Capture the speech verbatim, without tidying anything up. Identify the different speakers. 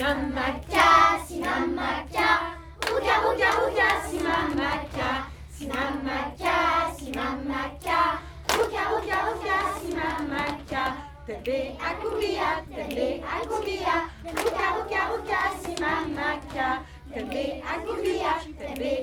Speaker 1: Sinamaka, sinamaka, uga uga uga, sinamaka, sinamaka, sinamaka, uga uga uga, sinamaka. Tende akumbia, tende akumbia, uga uga uga, sinamaka. Tende akumbia, tende